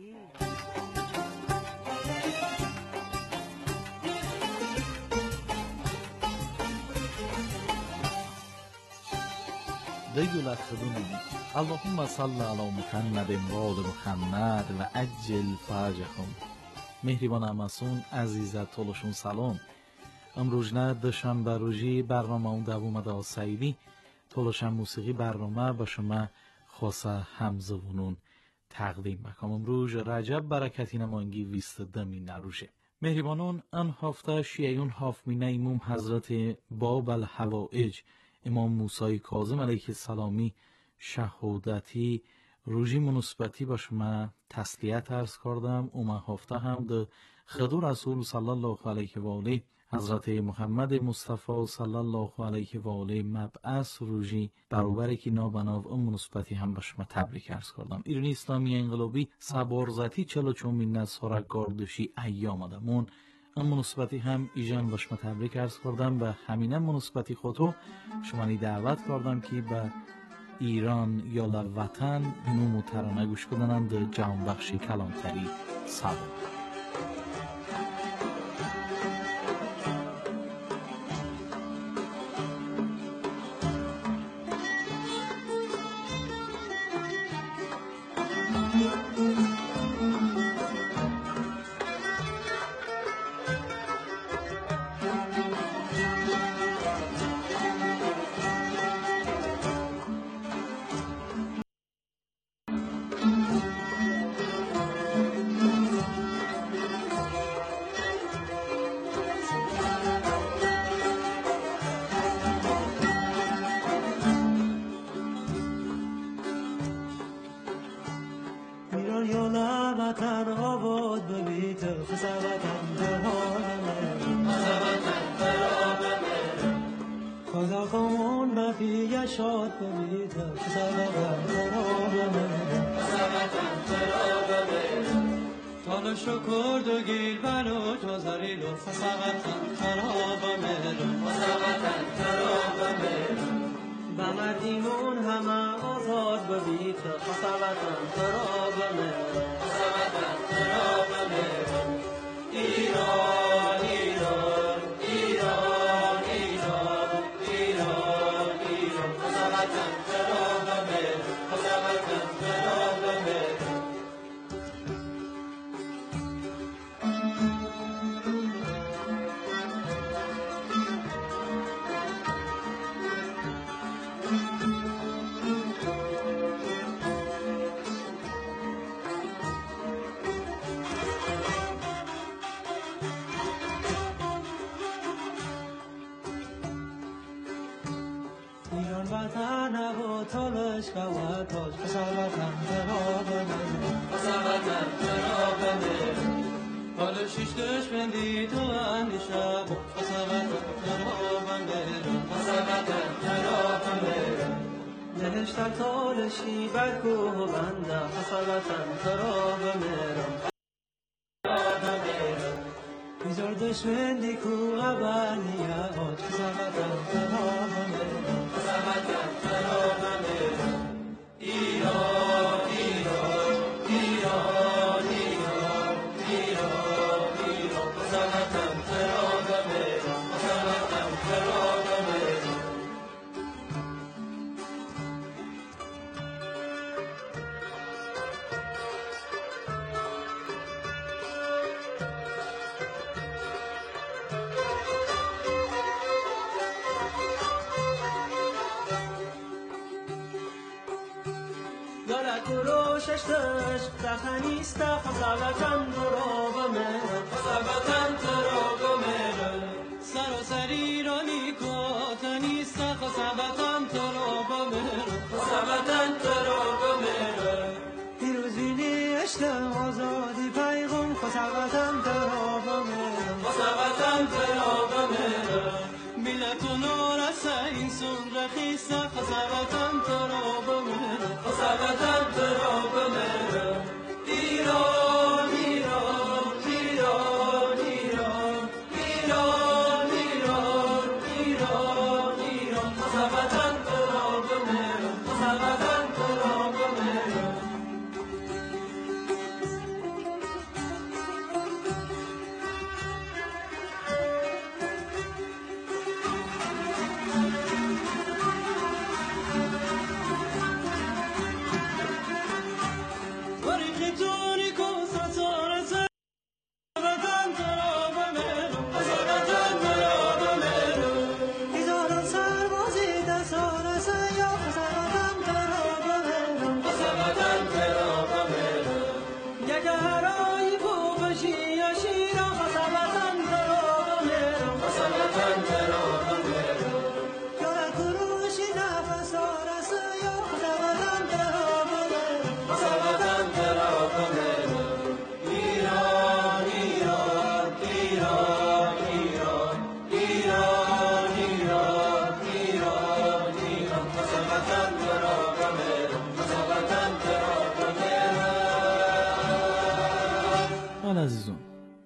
دیگه خدمتی اللهم صل علی محمد و آل محمد و عجل فرجهم. مهربان امسون عزیزت طولشون سلام. امروزنه دوشنبه روزی برنامه اون دوم دا سعیدی طولشن موسیقی برنامه با شما خاصه همزبونون تقدیم بکنم. امروز رجب برکتی نمانگی ویست دمی نروشه. مهربانان ان هفته شیعیون هافمینه امام حضرت باب الحوائج امام موسی کاظم علیه السلامی شهادتی روژی مناسبتی با شما تسلیت عرض کردم و من هفته هم ده خدو رسول صلی الله علیه و آله حضرت محمد مصطفی صلی الله علیه و آله مبعث روژی برابر که نابناو اون مناسبتی هم با شما تبریک عرض کردم. ایرانی اسلامی انقلابی سبارزتی چلو چومین نصارک گاردوشی ایام آدمون اون مناسبتی هم ایجان با شما تبریک عرض کردم و همین مناسبتی خودو شما نی دعوت کردم که به ایران یا وطن نوم و ترانه گوش کنند جهان بخشی کلانتری سبا.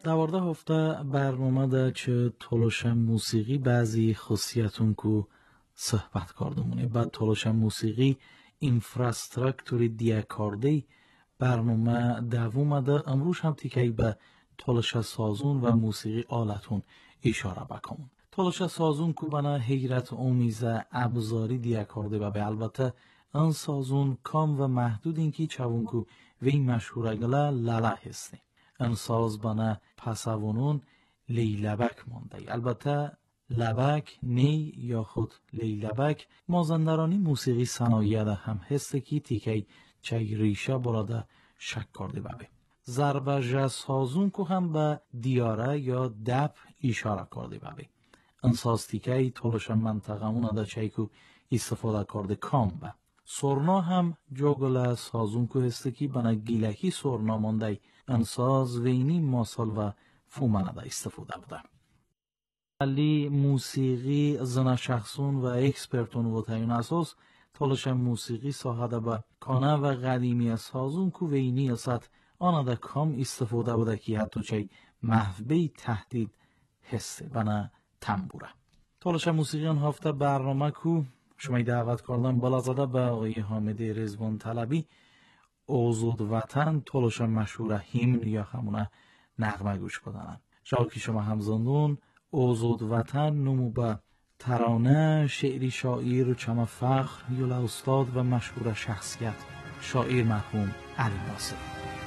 دوارده هفته برنامه ده چه تلوش موسیقی بعضی خصوصیتون که صحبت کردمونه. بعد تلوش موسیقی اینفراستراکتوری دیاکاردی برنامه دوومه ده. امروز هم تیکهی به تلوش سازون و موسیقی آلتون اشاره بکنم. تلوش سازون که بنا حیرت آمیزه ابزاری دیاکارده و به البته ان سازون کام و محدود اینکی چون که وی مشهوره گله لله هستی. ان ساز بنا پسوانون لی لبک مانده. البته لبک نی یا خود لی لبک مازندرانی موسیقی صنایع ده هم هسته کی تیکی چه ریشه براده شک کرده ببه. ضربه سازون که هم به دیاره یا دب اشاره کرده ببه. ان ساز تیکی تلوش منطقمون ده چه که استفاده کرده کام به. سورنا هم جوگل سازون که هسته کی بنا گیلکی سورنا مانده انساز وینی ماسال و فومانه ده استفاده بوده. علی موسیقی زن شخصون و اکسپرتون و تایون اساس تلوش موسیقی ساخته به کانه و قدیمی سازون که وینی است آنه ده کام استفاده بوده که حتی چه محوبه تهدید هسته بنا تنبوره. تلوش موسیقی آن هفته برنامه که شما دعوت کردم بالا زده به آقای حامد رضوان طلبی آزاد وطن تلوش مشهور هیمن یا همونه نغمه گوش بدنن. شاید که شما همزندون آزاد وطن نمو به ترانه شعری شاعر و چم فخر یولا استاد و مشهور شخصیت شاعر مرحوم علی ناصر.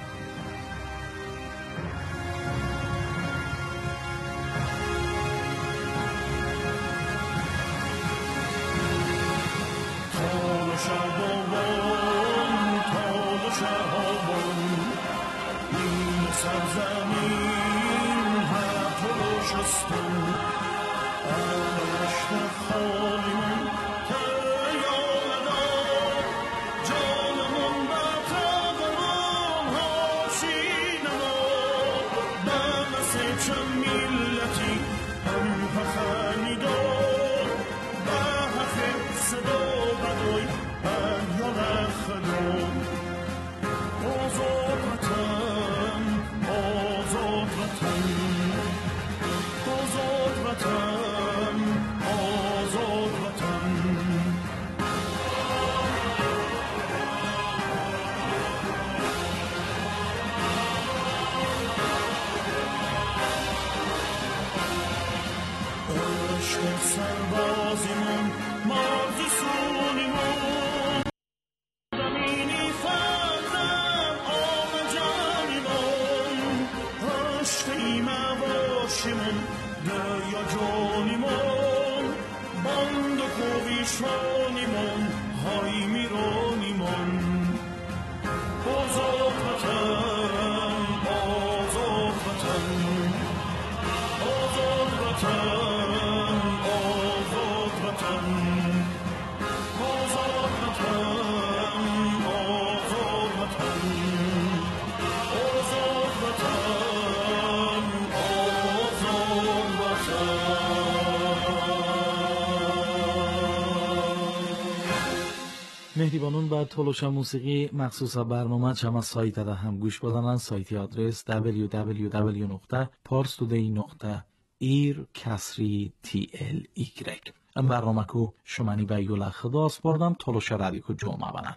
مهربانون به تلوش موسیقی مخصوص برنامه شما سایت ده هم گوش بدنن. سایتی آدرس دبلیو دبلیو دبلیو نقطه پارستودی نقطه ایر کسری تی ال ایگرگ. ام برنامه کو شمانی به یولا خدا سپردم تلوش رادیو کو جمعه بنن.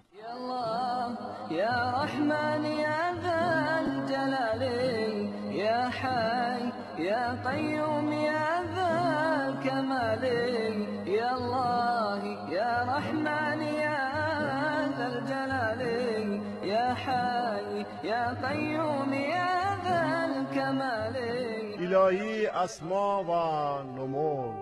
یا رحمن یا ذا الجلال یا حی یا قیوم یا ذا الکمال یا الله یا رحمن یا الجلال يا حي يا قيوم يا ذا الكمال الهی اسما و نمون.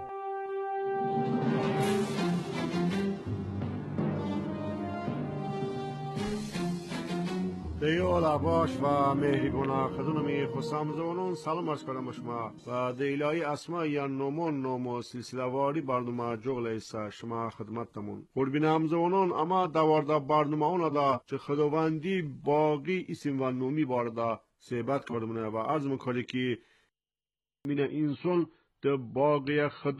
دیو لباش و مهربان خدونمی خسام زونون سلام عرض کنم شما و دیلای اسما یا نمون نمو سلسله واری برنامه جغل ایسا شما خدمتتمون قربین همزونون. اما دوارده برنامه اونا دا چه خداوندی باقی اسم و نومی بارده صحبت کردمونه و عرض میکنه که من انسان ده باقی خدا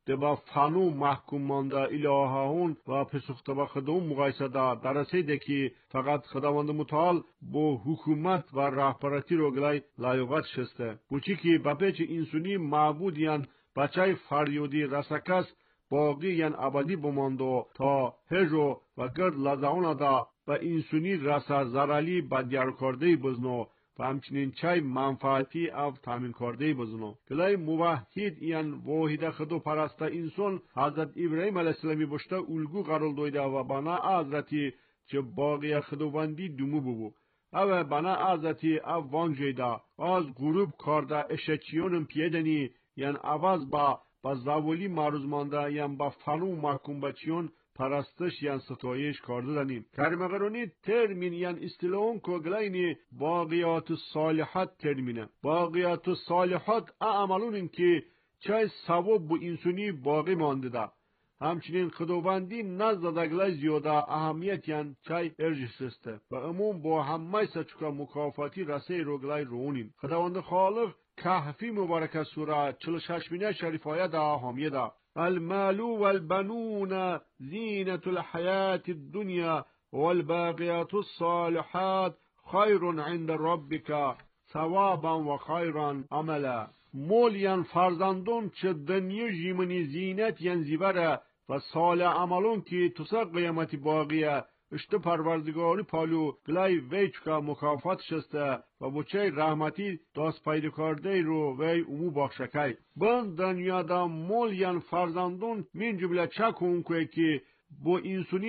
دبا فانو محکوم مانده الههون و پسخته با خودمون مقایسه دا درسه ده که فقط خداوند متعال با حکومت و رهبرتی رو گلای لایقت شسته بوچی که با پیچ انسانی معبود یان بچه فریودی رسکس باقی یان ابدی بماندو تا هجو و گرد لزاونا دا و انسانی رسا زرالی بدیار کرده بزنو و همچنین چای منفعتی او تامین کرده بزنو گلای موحد یان واحد خدو پرسته انسان حضرت ابراهیم علیه السلامی بشته الگو قرار دویده و بنا حضرتی چه باقی خداوندی دومو ببو او بنا حضرتی او وانجیده از غروب کرده اشچیونم پیدنی یان عوض با با زاولی معروض مانده یان با فنو محکوم بچیون پرستش یان ستایش کرده دنیم کرمغرونی ترمین یان استیلون کوگلاینی باقیات صالحات ترمینه باقیات صالحات اعمالون که چای ثواب bu insuni باقی مانده ده همچنین خداوندی نزد دگلای زیاده اهمیت یان چای ارجسته و عموم با همه سچکا مکافاتی رسه روگلای رونین خداوند خالق کهفی مبارک سوره چهل و شش بینه شریفایه ده حامیه ده المال والبنون زینة الحياة الدنيا والباقيات الصالحات خير عند ربك ثوابا و خيرا عملا مول یان فرزندون چه دنیا جیمنی زینت یان زیبره و صالح عملون که تسا قیامتی باقیه اشته پروردگاری پالو گلای ویچکا مکافات شسته و بچه رحمتی داست پیدا کرده رو وی امو بخشکای بند دنیادا مول یان فرزندون من جمله چک اونکوه که با انسونی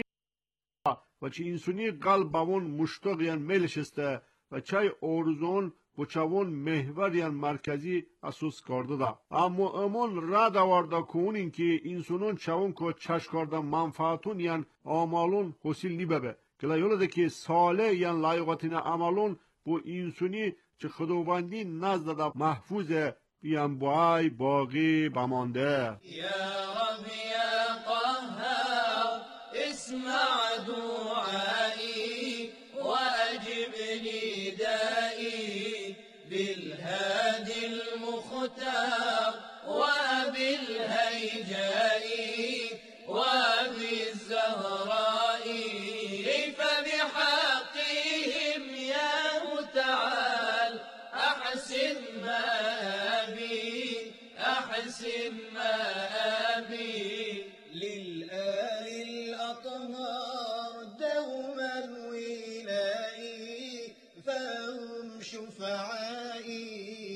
و چه انسونی قلب باون مشتاق یان میل شسته و چه آرزون بچوان محور یان مرکزی اساس کرده ده اما امون رد آورده کنین که انسانون چوان که چش کرده منفعتون یان آمالون حاصل نیبه کلا یولده که ساله یان لایقاتین عملون بو انسانی چه خداوندی نزد ده محفوظه یان بای باقی بمانده یا رب یا قهار اسمع دعایی و اجب ندایی بالهادي المختار وبالهيجاء وبالزهراء فبحقهم يا متعال أحسن ما أبي أحسن ما أبي للآل الأطهار دوما ولائي فهم شفعائي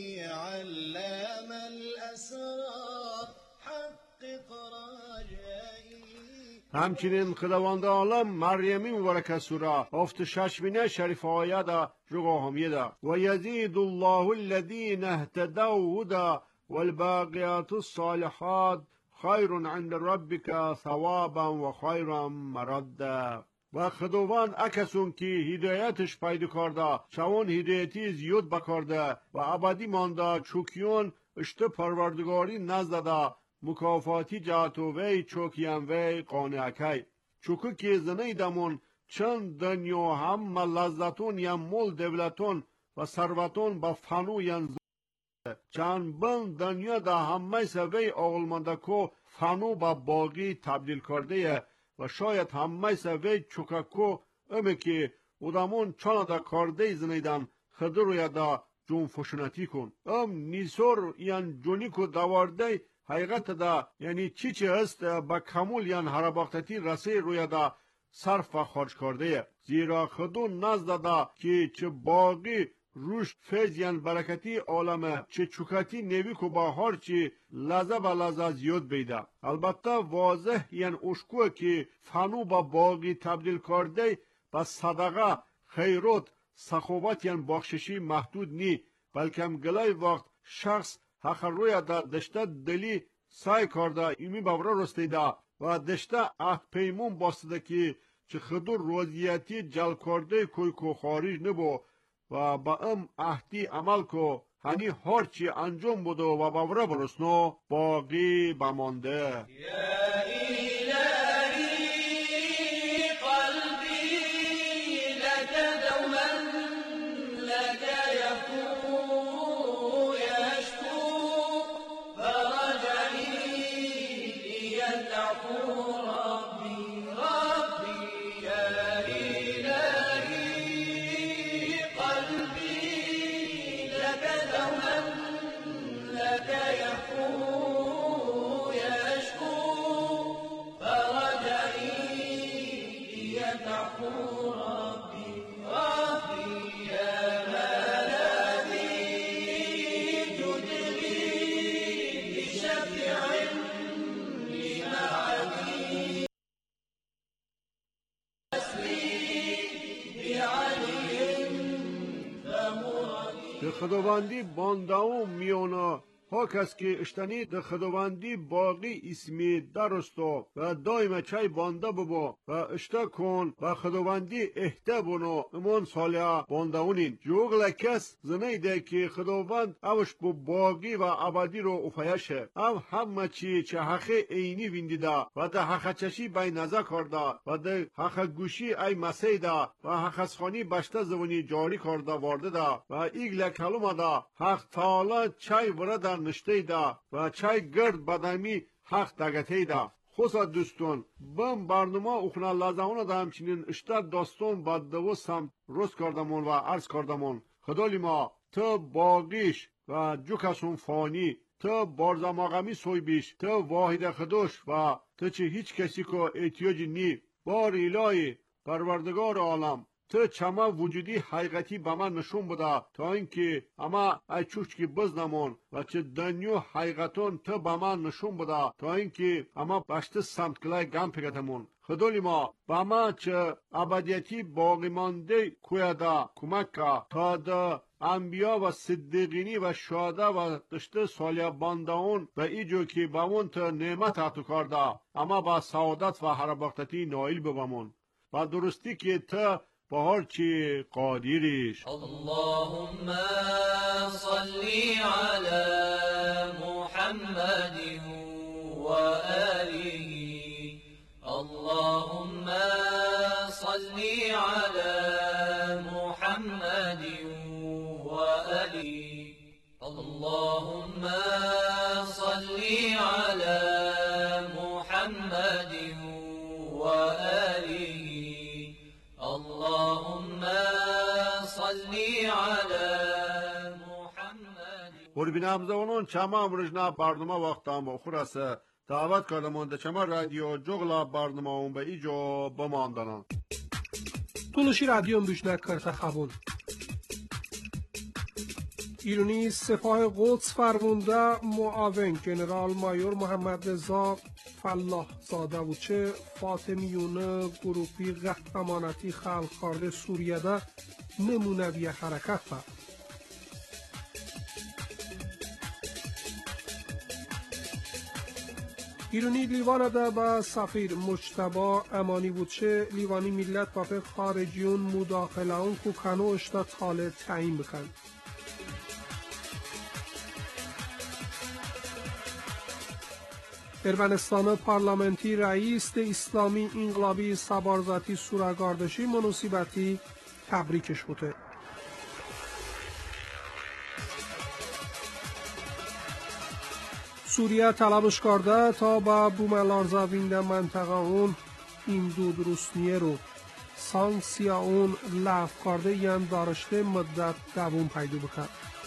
علام الأسرار حقق رجائي همچنین خداوند عالم مریم مبارک سوره افت شش بینه شریف آیه ده جگه همیه ده و یزید الله الذین اهتدوا هدى والباقیات الصالحات خیر عند ربک ثوابا و خیرا مردا و خداوند اکسون که هدایتش پیدا کرده چون هدایتی زیاد بکرده و ابدی مانده چوکیون اشته پروردگاری نزده مکافاتی جهتو وی چوکیان وی قانعکی چوکو که زنه دمون چند دنیا هم لذتون یا مول دولتون و ثروتون با فنو یا چند بند دنیا دا همه سوی آغلمانده کو فنو با باقی تبدیل کرده و شاید همه سوی چوکاکو امی که ادامون چانا دا کرده زنیدن خدر روی دا جون فشنتی کن ام نیسور یان جونی کو دوارده حقیقت دا یعنی چی چی هست با کمول یان هرباختتی رسی روی دا صرف و خرج کرده زیرا خدو نزد دا که چه باقی روش فیض یان برکتی عالمه چه چوکاتی نوی کو با هر چی لذه با لذه زیاد بیده البته واضح یان اشکوه که فنو با باقی تبدیل کرده با صدقه خیرات سخوبت یان بخششی محدود نی بلکه هم گلای وقت شخص حق روی دا دشته دلی سعی کرده ایمی بابرا رستیده و دشته عهد پیمون باسته که چه خدو روزیتی جل کرده کوی کو خارج نبو و با ام عهدی عمل کو هنی هرچی انجام بودو و بابرا برسنو باقی بمانده خداوندی بانداو میونا ها کس که اشتنی ده خداوندی باقی اسمی درستو و دائم چای بانده ببا و اشتا کن و خداوندی احته بونو امان سالیا بانداونین جوغ لکس زنه ده که خداوند اوش بو باقی و ابدی رو افایشه او همه چی چه حقه اینی ویندیده و ده حقه چشی بای نزا کرده و ده حقه گوشی ای مسیده و حقه سخانی بشته زونی جاری کرده وارده ده و ایگل کلومه ده حق تالا چای ورده نشته ده و چای گرد بدمی حق دگته ده خوصا دوستون بم برنامه اخنا لازمونه ده همچنین اشتر داستون با دو سم روز کردمون و عرض کردمون خدالی ما تو باقیش و جوکسون فانی تو بارزماغمی سوی بیش تو واحد خدوش و تو چه هیچ کسی که احتیاجی نی بار الهی پروردگار عالم تو چما وجودی حقیقتی به من نشون بده تا اینکه اما ای چوچکی بزنمون و چه دنیو حقیقتون تو به من نشون بده تا اینکه اما بشت سمت کلای گم پگتمون خدالی ما به ما چه ابدیتی باقی مانده کویده کمک که تا ده انبیا و صدیقینی و شهده و دشته سالیا بانداون و ایجو که به اون تا نعمت عطا کرده اما با سعادت و هربختتی نائل ببمون و درستی که تا بهار چی قادریش اللهم صل على محمد وآله اللهم صل على محمد وآله اللهم صل على محمد وآله اللهم صل على محمد قربین زوانان چما امرجنا برنامه وقتم و خورسه دعوت کردمون ده چما رادیو جغلا برنامه اون به ایجا بماندنان تولوشی رادیو هم دوشنه کرده خبون ایرانی سپاه قدس فرمونده معاون جنرال مایور محمد رضا فلاح زاده و چه فاطمیون گروپی قهرمانتی خلق کرده سوریه ده نمونوی حرکت با ایرانی لیوان ده با سفیر مجتبا امانی بود چه لیوانی ملت با به خارجیون مداخله اون که کنو اشتا تاله تعیین بکن ارمنستان پارلمانتی رئیس اسلامی انقلابی سبارزاتی سوراگاردشی مناسبتی تبریکش بوده. سوریه طلبش کرده تا با بوملارزا وینده منطقه اون این دود روسنیه رو سانکسیا اون لعف کرده یان دارشته مدت دوام پیدا بکن.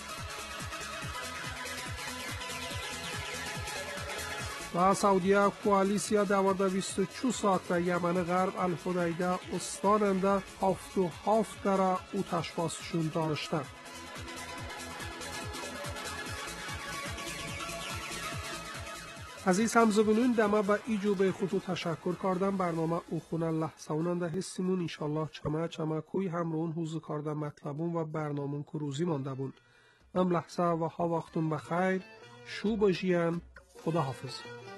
و سعودیه کوالیسیا دوازده بیست و چهار ساعت و یمن غرب الحدیده استاننده هفت و هفت داره او تشخاصشون داشتن. عزیز همزبانون دمه با ایجو به خودو تشکر کردم برنامه او خونه لحظه اوننده هستیمون انشالله چمه چمه کوی همرون حوزه کردم مطلبون و برنامون که روزی مانده بود. ام لحظه و ها وقتون بخیر شو باشین خدا حافظ.